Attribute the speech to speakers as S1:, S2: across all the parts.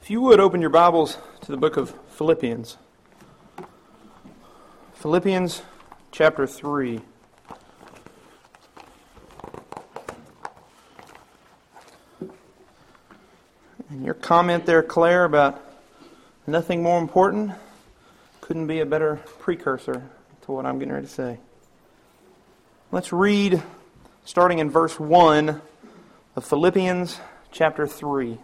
S1: If you would open your Bibles to the book of Philippians. Philippians chapter 3. And your comment there, Claire, about nothing more important couldn't be a better precursor to what I'm getting ready to say. Let's read starting in verse 1 of Philippians chapter 3.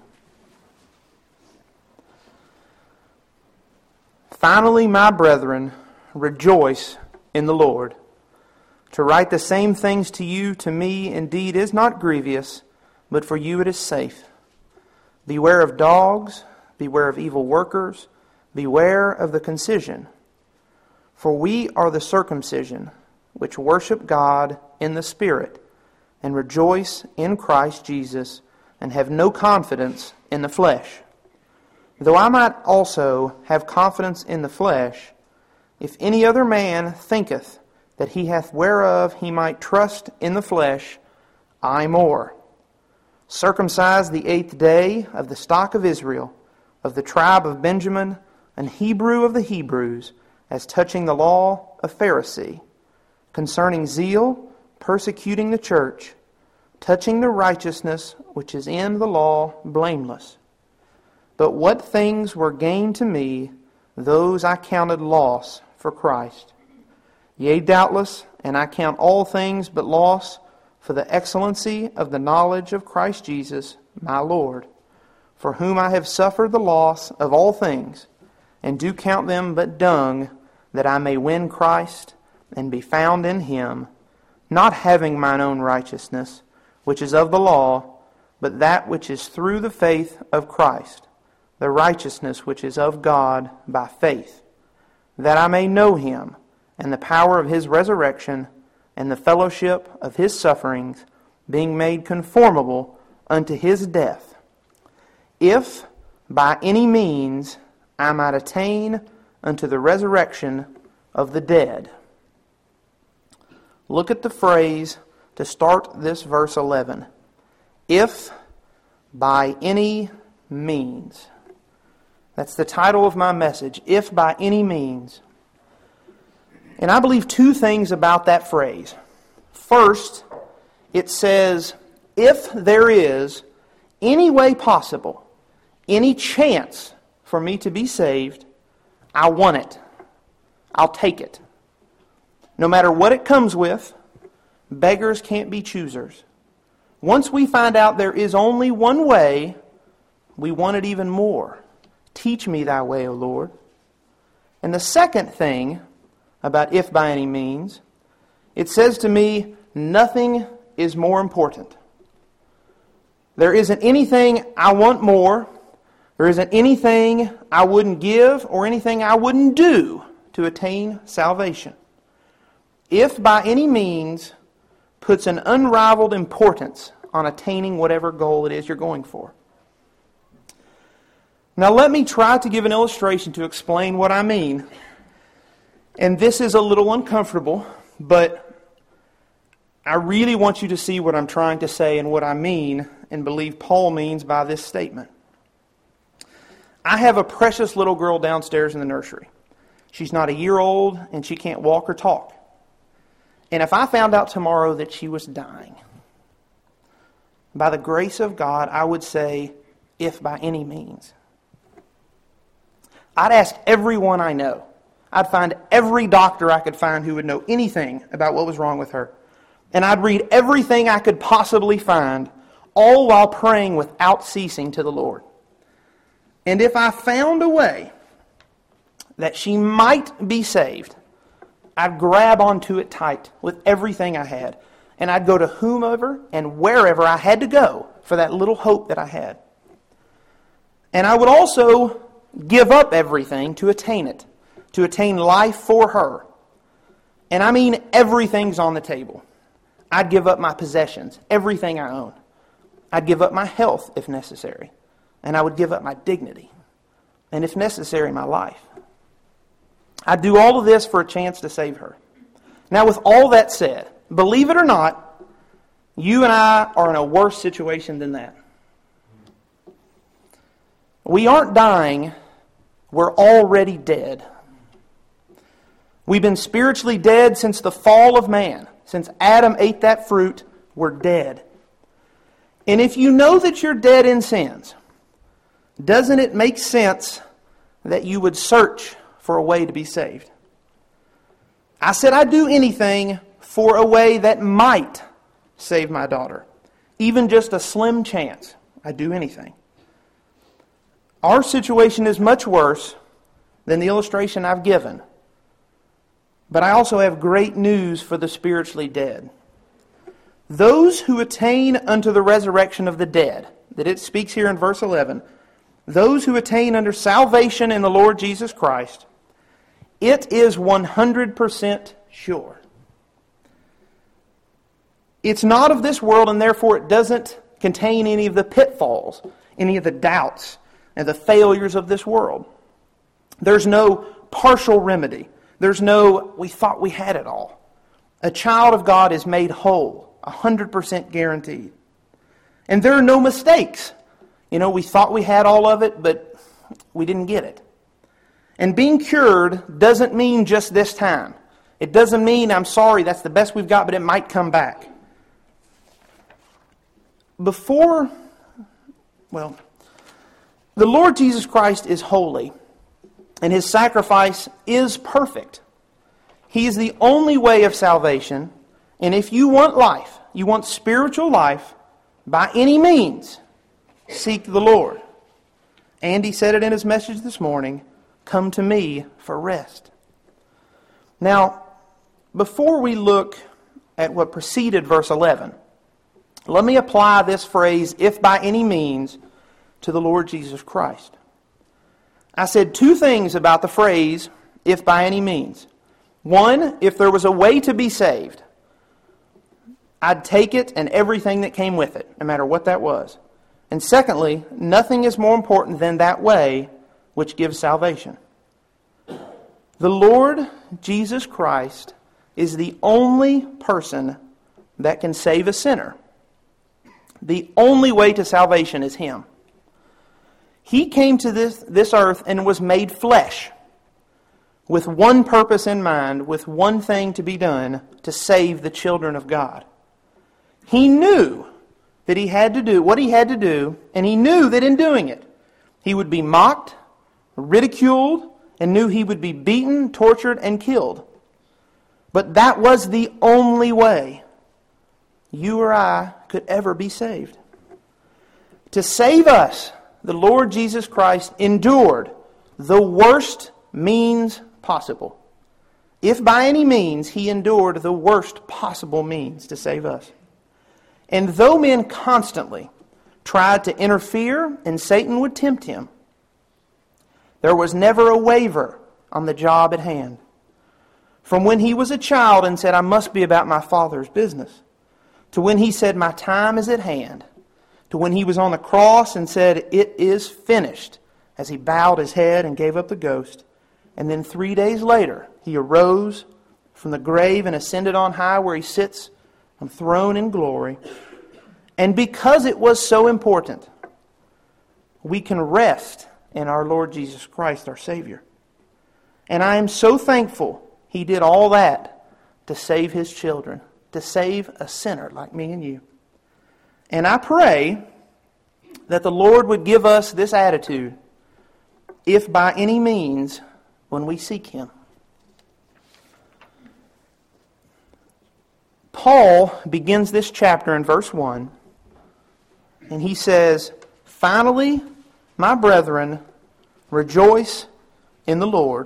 S1: Finally, my brethren, rejoice in the Lord. To write the same things to you, to me, indeed, is not grievous, but for you it is safe. Beware of dogs, beware of evil workers, beware of the concision. For we are the circumcision, which worship God in the Spirit, and rejoice in Christ Jesus, and have no confidence in the flesh. Though I might also have confidence in the flesh, if any other man thinketh that he hath whereof he might trust in the flesh, I more. Circumcised the 8th day, of the stock of Israel, of the tribe of Benjamin, an Hebrew of the Hebrews, as touching the law, a Pharisee, concerning zeal, persecuting the church, touching the righteousness which is in the law, blameless. But what things were gain to me, those I counted loss for Christ. Yea, doubtless, and I count all things but loss for the excellency of the knowledge of Christ Jesus, my Lord, for whom I have suffered the loss of all things, and do count them but dung, that I may win Christ, and be found in Him, not having mine own righteousness, which is of the law, but that which is through the faith of Christ, the righteousness which is of God by faith, that I may know Him, and the power of His resurrection, and the fellowship of His sufferings, being made conformable unto His death, if by any means I might attain unto the resurrection of the dead. Look at the phrase to start this verse 11. If by any means. That's the title of my message, if by any means. And I believe two things about that phrase. First, it says, if there is any way possible, any chance for me to be saved, I want it. I'll take it. No matter what it comes with, beggars can't be choosers. Once we find out there is only one way, we want it even more. Teach me thy way, O Lord. And the second thing about if by any means, it says to me, nothing is more important. There isn't anything I want more. There isn't anything I wouldn't give or anything I wouldn't do to attain salvation. If by any means puts an unrivaled importance on attaining whatever goal it is you're going for. Now let me try to give an illustration to explain what I mean. And this is a little uncomfortable, but I really want you to see what I'm trying to say and what I mean and believe Paul means by this statement. I have a precious little girl downstairs in the nursery. She's not a year old and she can't walk or talk. And if I found out tomorrow that she was dying, by the grace of God, I would say, if by any means. I'd ask everyone I know. I'd find every doctor I could find who would know anything about what was wrong with her. And I'd read everything I could possibly find, all while praying without ceasing to the Lord. And if I found a way that she might be saved, I'd grab onto it tight with everything I had. And I'd go to whomever and wherever I had to go for that little hope that I had. And I would also give up everything to attain it, to attain life for her. And I mean everything's on the table. I'd give up my possessions, everything I own. I'd give up my health if necessary. And I would give up my dignity. And if necessary, my life. I'd do all of this for a chance to save her. Now with all that said, believe it or not, you and I are in a worse situation than that. We aren't dying, we're already dead. We've been spiritually dead since the fall of man. Since Adam ate that fruit, we're dead. And if you know that you're dead in sins, doesn't it make sense that you would search for a way to be saved? I said I'd do anything for a way that might save my daughter. Even just a slim chance. I'd do anything. Our situation is much worse than the illustration I've given. But I also have great news for the spiritually dead. Those who attain unto the resurrection of the dead, that it speaks here in verse 11, those who attain unto salvation in the Lord Jesus Christ, it is 100% sure. It's not of this world, and therefore it doesn't contain any of the pitfalls, any of the doubts, and the failures of this world. There's no partial remedy. There's no, we thought we had it all. A child of God is made whole, 100% guaranteed. And there are no mistakes. You know, we thought we had all of it, but we didn't get it. And being cured doesn't mean just this time. It doesn't mean, I'm sorry, that's the best we've got, but it might come back. The Lord Jesus Christ is holy, and His sacrifice is perfect. He is the only way of salvation, and if you want life, you want spiritual life, by any means, seek the Lord. Andy said it in his message this morning, come to me for rest. Now, before we look at what preceded verse 11, let me apply this phrase, if by any means, to the Lord Jesus Christ. I said two things about the phrase, if by any means. One, if there was a way to be saved, I'd take it and everything that came with it, no matter what that was. And secondly, nothing is more important than that way which gives salvation. The Lord Jesus Christ is the only person that can save a sinner. The only way to salvation is Him. He came to this earth and was made flesh with one purpose in mind, with one thing to be done, to save the children of God. He knew that He had to do what He had to do, and He knew that in doing it, He would be mocked, ridiculed, and knew He would be beaten, tortured, and killed. But that was the only way you or I could ever be saved. To save us, the Lord Jesus Christ endured the worst means possible. If by any means, He endured the worst possible means to save us. And though men constantly tried to interfere and Satan would tempt Him, there was never a waver on the job at hand. From when He was a child and said, I must be about my Father's business, to when He said, my time is at hand, to when He was on the cross and said, it is finished, as He bowed His head and gave up the ghost. And then 3 days later, He arose from the grave and ascended on high where He sits on throne in glory. And because it was so important, we can rest in our Lord Jesus Christ, our Savior. And I am so thankful He did all that to save His children, to save a sinner like me and you. And I pray that the Lord would give us this attitude, if by any means, when we seek Him. Paul begins this chapter in verse 1, and he says, finally, my brethren, rejoice in the Lord.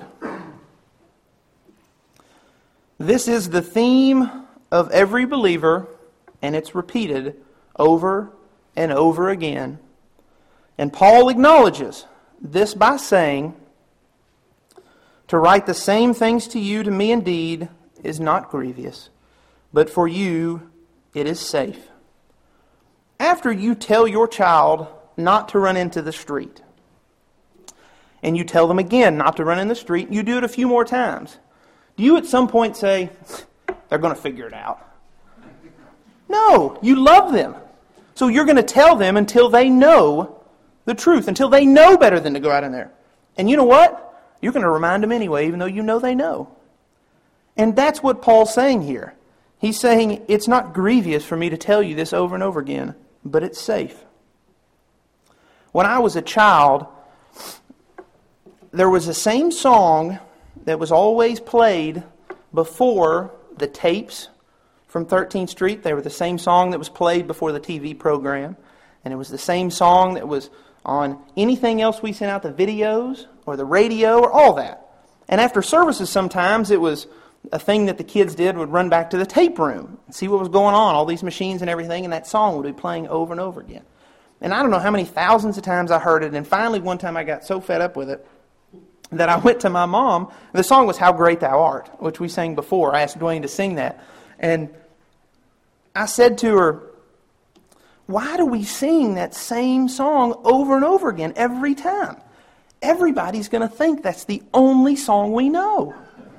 S1: This is the theme of every believer, and it's repeated over and over again. And Paul acknowledges this by saying, to write the same things to you, to me indeed, is not grievous, but for you it is safe. After you tell your child not to run into the street, and you tell them again not to run in the street, you do it a few more times, do you at some point say, they're going to figure it out? No, you love them. So you're going to tell them until they know the truth, until they know better than to go out in there. And you know what? You're going to remind them anyway, even though you know they know. And that's what Paul's saying here. He's saying, it's not grievous for me to tell you this over and over again, but it's safe. When I was a child, there was the same song that was always played before the tapes from 13th Street. They were the same song that was played before the TV program. And it was the same song that was on anything else we sent out, the videos or the radio or all that. And after services sometimes it was a thing that the kids did, would run back to the tape room and see what was going on, all these machines and everything, and that song would be playing over and over again. And I don't know how many thousands of times I heard it, and finally one time I got so fed up with it that I went to my mom. The song was How Great Thou Art, which we sang before. I asked Dwayne to sing that. And I said to her, why do we sing that same song over and over again every time? Everybody's going to think that's the only song we know.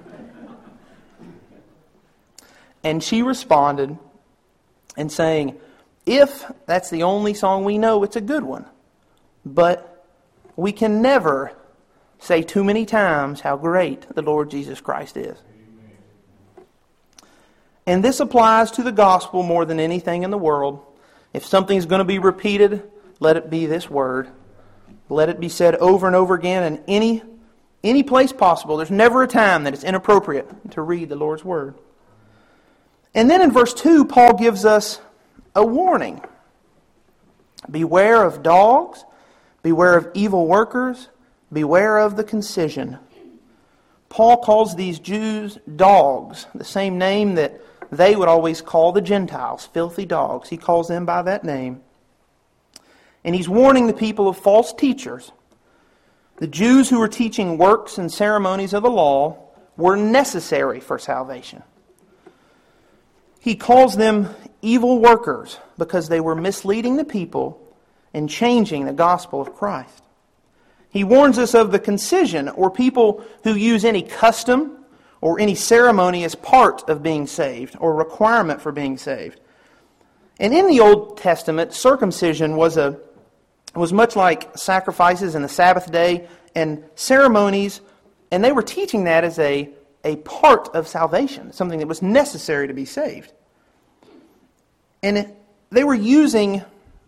S1: And she responded and saying, if that's the only song we know, it's a good one. But we can never say too many times how great the Lord Jesus Christ is. And this applies to the gospel more than anything in the world. If something's going to be repeated, let it be this word. Let it be said over and over again in any place possible. There's never a time that it's inappropriate to read the Lord's word. And then in verse 2, Paul gives us a warning. Beware of dogs, beware of evil workers, beware of the concision. Paul calls these Jews dogs, the same name that they would always call the Gentiles, filthy dogs. He calls them by that name. And he's warning the people of false teachers. The Jews who were teaching works and ceremonies of the law were necessary for salvation. He calls them evil workers because they were misleading the people and changing the gospel of Christ. He warns us of the concision, or people who use any custom or any ceremony as part of being saved or requirement for being saved. And in the Old Testament, circumcision was much like sacrifices in the Sabbath day and ceremonies, and they were teaching that as a part of salvation, something that was necessary to be saved. And they were using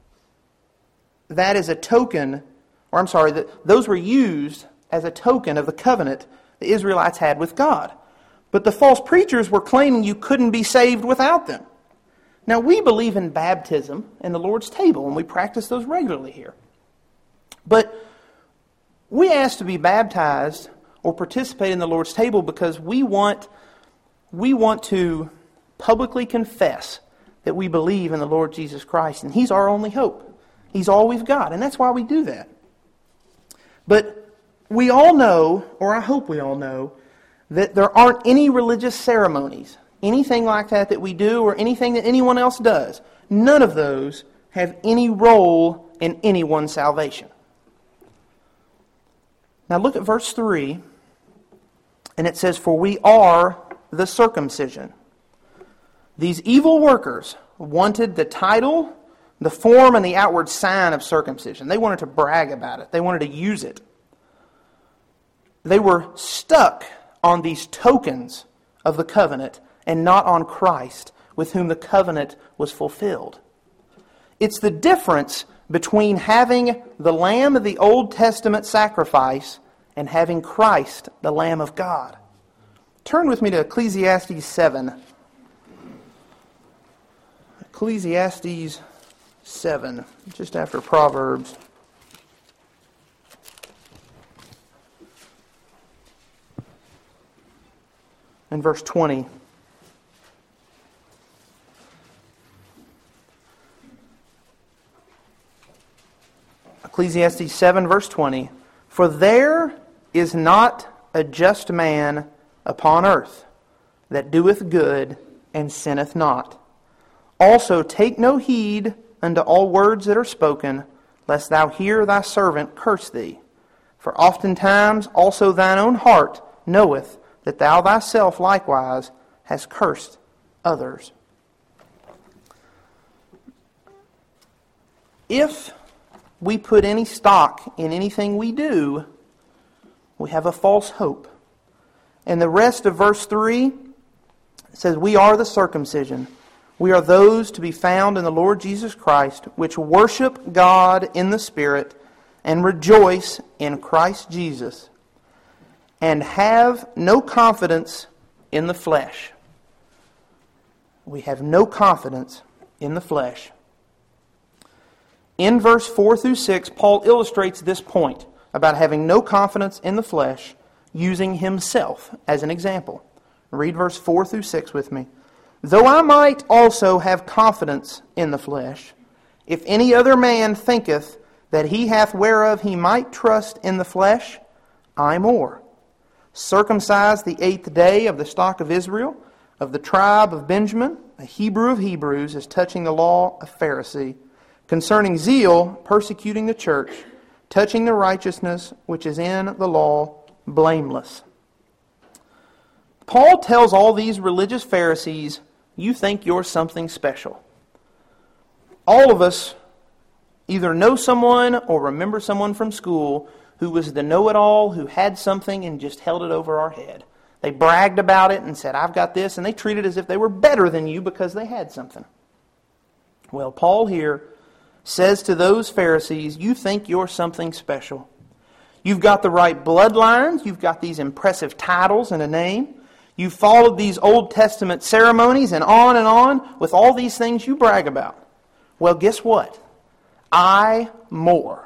S1: that as a token, those were used as a token of the covenant the Israelites had with God. But the false preachers were claiming you couldn't be saved without them. Now, we believe in baptism and the Lord's table, and we practice those regularly here. But we ask to be baptized or participate in the Lord's table because we want to publicly confess that we believe in the Lord Jesus Christ, and He's our only hope. He's all we've got, and that's why we do that. But we all know, or I hope we all know, that there aren't any religious ceremonies, anything like that we do, or anything that anyone else does. None of those have any role in anyone's salvation. Now look at verse 3, and it says, "For we are the circumcision." These evil workers wanted the title, the form, and the outward sign of circumcision. They wanted to brag about it. They wanted to use it. They were stuck on these tokens of the covenant and not on Christ, with whom the covenant was fulfilled. It's the difference between having the Lamb of the Old Testament sacrifice and having Christ, the Lamb of God. Turn with me to Ecclesiastes 7. Ecclesiastes 7, just after Proverbs. In verse 20. Ecclesiastes 7, verse 20. "For there is not a just man upon earth that doeth good and sinneth not. Also take no heed unto all words that are spoken, lest thou hear thy servant curse thee. For oftentimes also thine own heart knoweth that thou thyself likewise hast cursed others." If we put any stock in anything we do, we have a false hope. And the rest of verse 3 says, we are the circumcision. We are those to be found in the Lord Jesus Christ, which worship God in the Spirit and rejoice in Christ Jesus, and have no confidence in the flesh. We have no confidence in the flesh. In verse 4 through 6, Paul illustrates this point about having no confidence in the flesh, using himself as an example. Read verse 4 through 6 with me. Though I might also have confidence in the flesh, if any other man thinketh that he hath whereof he might trust in the flesh, I more. Circumcised the 8th day of the stock of Israel, of the tribe of Benjamin, a Hebrew of Hebrews, as touching the law, a Pharisee, concerning zeal, persecuting the church, touching the righteousness which is in the law, blameless. Paul tells all these religious Pharisees, you think you're something special. All of us either know someone or remember someone from school who was the know-it-all, who had something and just held it over our head. They bragged about it and said, I've got this, and they treated it as if they were better than you because they had something. Well, Paul here says to those Pharisees, you think you're something special. You've got the right bloodlines, you've got these impressive titles and a name, you've followed these Old Testament ceremonies and on with all these things you brag about. Well, guess what? I more.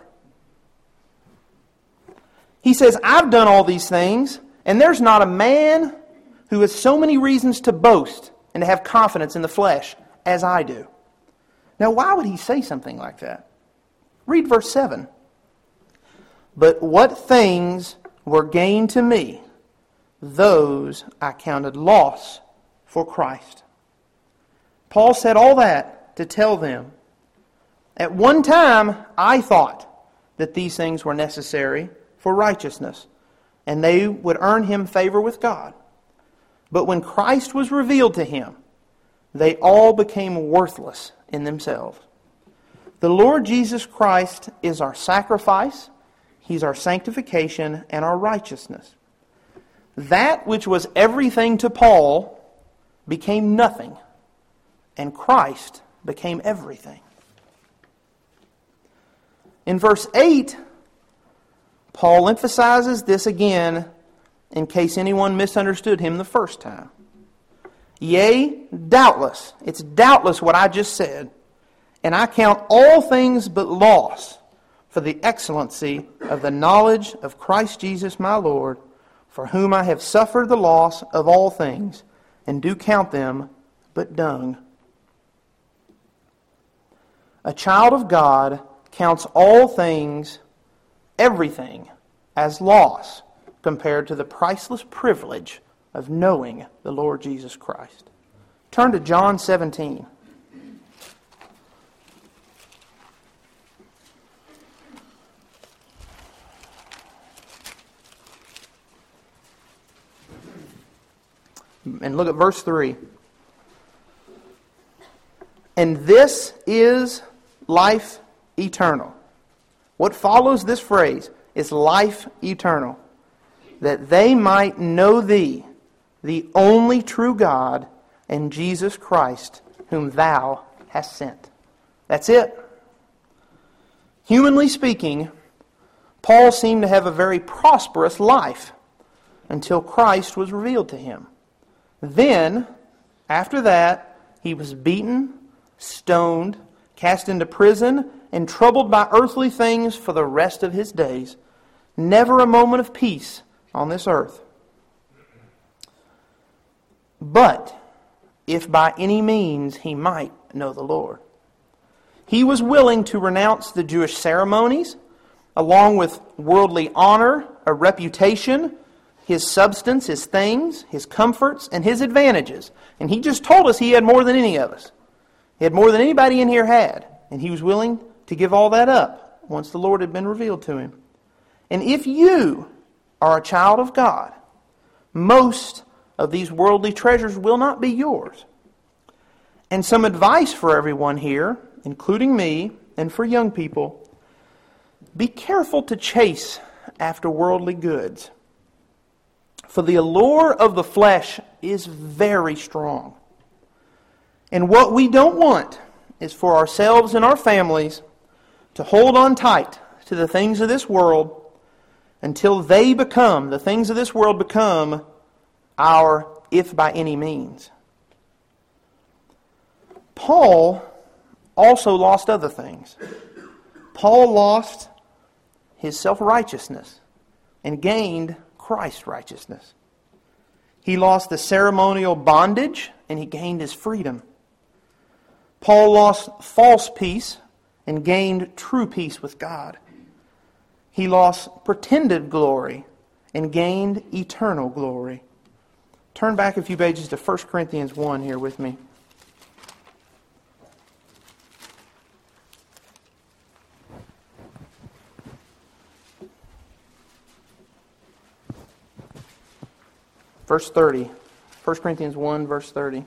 S1: He says, I've done all these things, and there's not a man who has so many reasons to boast and to have confidence in the flesh as I do. Now, why would he say something like that? Read verse 7. But what things were gain to me, those I counted loss for Christ. Paul said all that to tell them, at one time I thought that these things were necessary for righteousness, and they would earn him favor with God. But when Christ was revealed to him, they all became worthless in themselves. The Lord Jesus Christ is our sacrifice, He's our sanctification and our righteousness. That which was everything to Paul became nothing, and Christ became everything. In verse 8, Paul emphasizes this again in case anyone misunderstood him the first time. Yea, doubtless, it's doubtless what I just said, and I count all things but loss for the excellency of the knowledge of Christ Jesus my Lord, for whom I have suffered the loss of all things, and do count them but dung. A child of God counts all things, everything, as loss compared to the priceless privilege of knowing the Lord Jesus Christ. Turn to John 17. And look at verse 3. And this is life eternal. What follows this phrase is life eternal. That they might know Thee, the only true God, and Jesus Christ, whom Thou hast sent. That's it. Humanly speaking, Paul seemed to have a very prosperous life until Christ was revealed to him. Then, after that, he was beaten, stoned, cast into prison, and troubled by earthly things for the rest of his days. Never a moment of peace on this earth. But if by any means he might know the Lord, he was willing to renounce the Jewish ceremonies, along with worldly honor, a reputation, his substance, his things, his comforts, and his advantages. And he just told us he had more than any of us. He had more than anybody in here had. And he was willing to give all that up once the Lord had been revealed to him. And if you are a child of God, most of these worldly treasures will not be yours. And some advice for everyone here, including me, and for young people. Be careful to chase after worldly goods, for the allure of the flesh is very strong. And what we don't want is for ourselves and our families to hold on tight to the things of this world until the things of this world become our if by any means. Paul also lost other things. Paul lost his self-righteousness and gained Christ's righteousness. He lost the ceremonial bondage and he gained his freedom. Paul lost false peace and gained true peace with God. He lost pretended glory and gained eternal glory. Turn back a few pages to 1 Corinthians 1 here with me. Verse 30. 1 Corinthians 1, verse 30.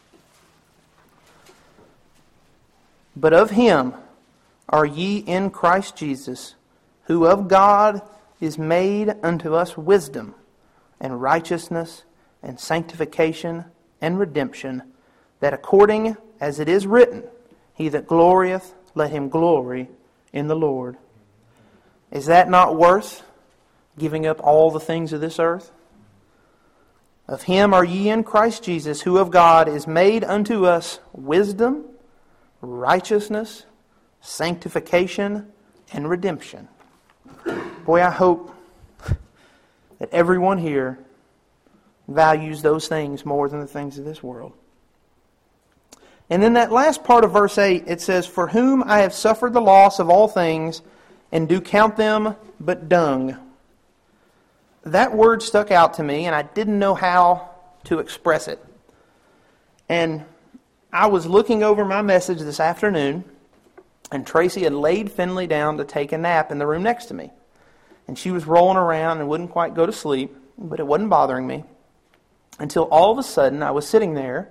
S1: But of Him are ye in Christ Jesus, who of God is made unto us wisdom, and righteousness, and sanctification, and redemption, that according as it is written, He that glorieth, let him glory in the Lord. Is that not worth giving up all the things of this earth? Of Him are ye in Christ Jesus, who of God is made unto us wisdom, righteousness, sanctification, and redemption. Boy, I hope that everyone here values those things more than the things of this world. And in that last part of verse 8, it says, For whom I have suffered the loss of all things, and do count them but dung. That word stuck out to me, and I didn't know how to express it. And I was looking over my message this afternoon, and Tracy had laid Finley down to take a nap in the room next to me. And she was rolling around and wouldn't quite go to sleep, but it wasn't bothering me. Until all of a sudden, I was sitting there,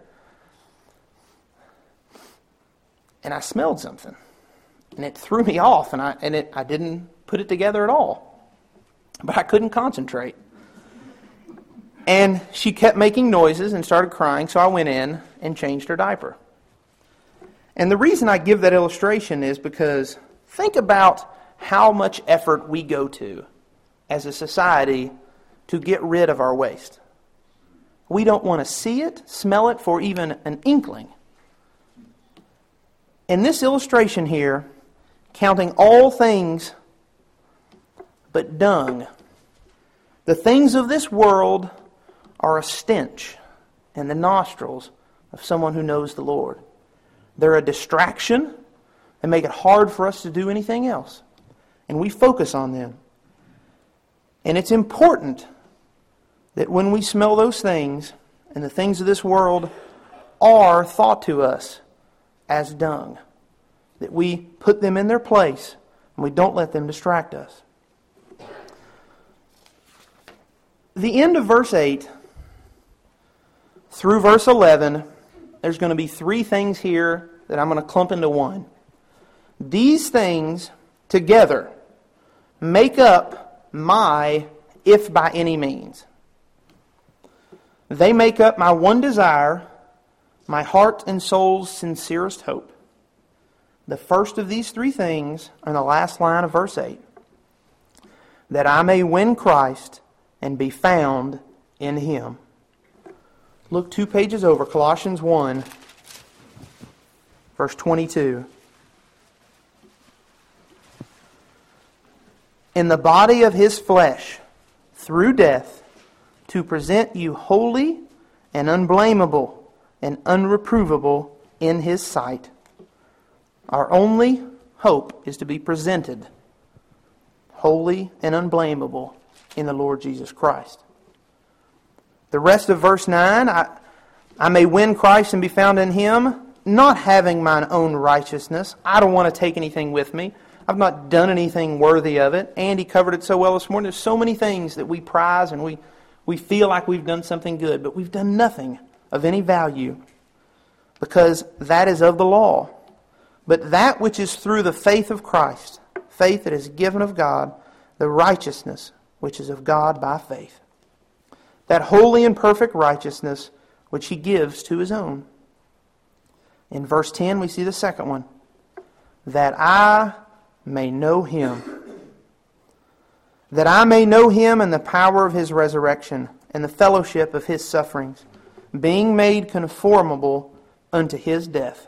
S1: and I smelled something. And it threw me off, and I didn't put it together at all. But I couldn't concentrate. And she kept making noises and started crying, so I went in and changed her diaper. And the reason I give that illustration is because think about how much effort we go to as a society to get rid of our waste. We don't want to see it, smell it for even an inkling. In this illustration here, counting all things but dung, the things of this world are a stench in the nostrils of someone who knows the Lord. They're a distraction and make it hard for us to do anything else. And we focus on them. And it's important that when we smell those things, and the things of this world are thought to us as dung, that we put them in their place and we don't let them distract us. The end of verse 8 through verse 11, there's going to be three things here that I'm going to clump into one. These things together make up my if by any means. They make up my one desire, my heart and soul's sincerest hope. The first of these three things are in the last line of verse 8. That I may win Christ and be found in Him. Look 2 pages over, Colossians 1, verse 22. In the body of His flesh, through death, to present you holy and unblameable and unreprovable in His sight. Our only hope is to be presented holy and unblameable in the Lord Jesus Christ. The rest of verse 9, I may win Christ and be found in Him, not having mine own righteousness. I don't want to take anything with me. I've not done anything worthy of it. Andy covered it so well this morning. There's so many things that we prize and we feel like we've done something good, but we've done nothing of any value because that is of the law. But that which is through the faith of Christ, faith that is given of God, the righteousness which is of God by faith. That holy and perfect righteousness which He gives to His own. In verse 10 we see the second one. That I may know Him. That I may know Him and the power of His resurrection and the fellowship of His sufferings, being made conformable unto His death.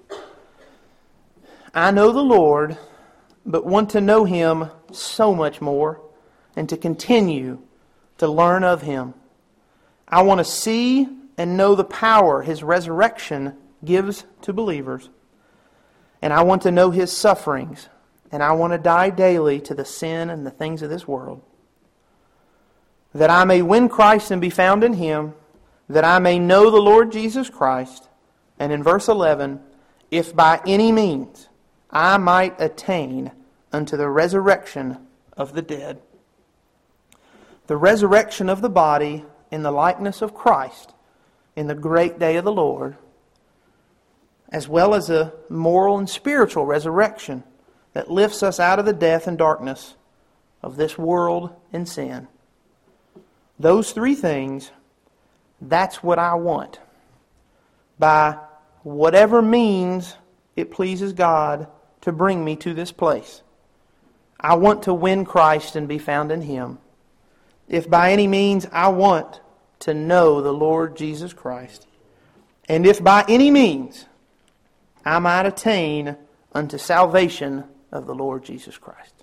S1: I know the Lord, but want to know Him so much more and to continue to learn of Him. I want to see and know the power His resurrection gives to believers. And I want to know His sufferings. And I want to die daily to the sin and the things of this world. That I may win Christ and be found in Him. That I may know the Lord Jesus Christ. And in verse 11, if by any means I might attain unto the resurrection of the dead. The resurrection of the body in the likeness of Christ in the great day of the Lord, as well as a moral and spiritual resurrection that lifts us out of the death and darkness of this world and sin. Those three things, that's what I want. By whatever means it pleases God to bring me to this place. I want to win Christ and be found in Him. If by any means I want to know the Lord Jesus Christ. And if by any means I might attain unto salvation of the Lord Jesus Christ.